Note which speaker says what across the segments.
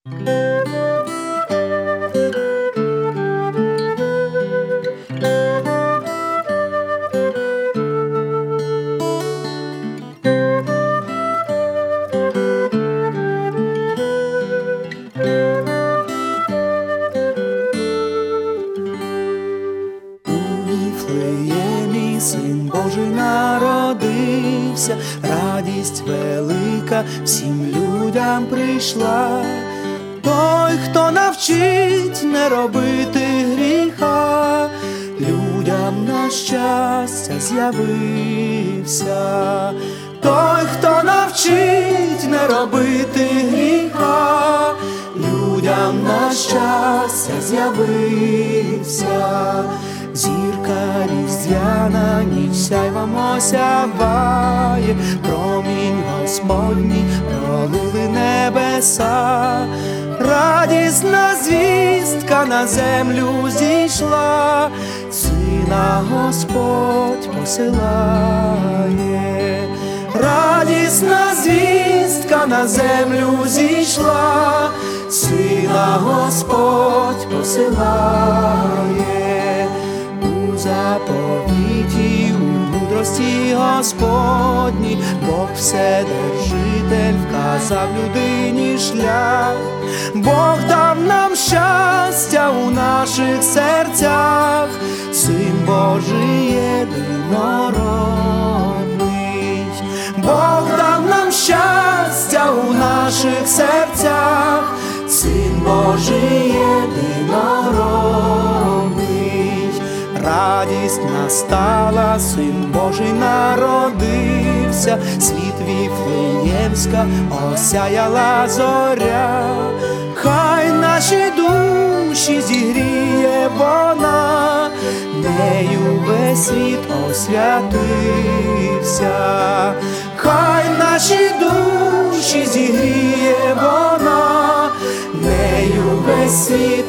Speaker 1: Син Божий народився, радість велика всім людям прийшла. Той, хто навчить не робити гріха, людям на щастя з'явився. Той, хто навчить не робити гріха, людям на щастя з'явився. Зірка різдвяна ніч сяйвом осяває, промінь Господній пролили небеса. Радісна звістка на землю зійшла, Сина Господь посилає. Радісна звістка на землю зійшла, Сина Господь посилає. У заповіті, у мудрості Господній Бог Вседержитель вказав людині шлях. Бог дав нам щастя у наших серцях, Син Божий єдинородний. Бог дав нам щастя у наших серцях, Син Божий єдинородний. Радість настала, Син Божий народився, світ Віфлеємська осяяла зоря. Хай наші душі зігріє вона, нею весь світ освятився. Хай наші душі зігріє вона, нею весь світ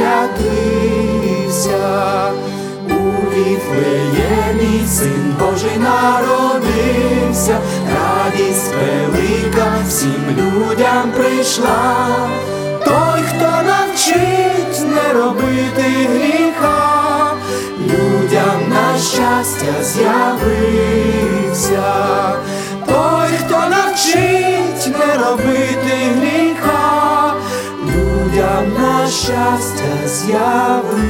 Speaker 1: освятився. У Віфлеємі Син Божий народився, радість велика всім людям прийшла. Той, хто навчить не робити гріха, людям на щастя з'явився. Той, хто навчить не робити гріха, людям на щастя з'явився.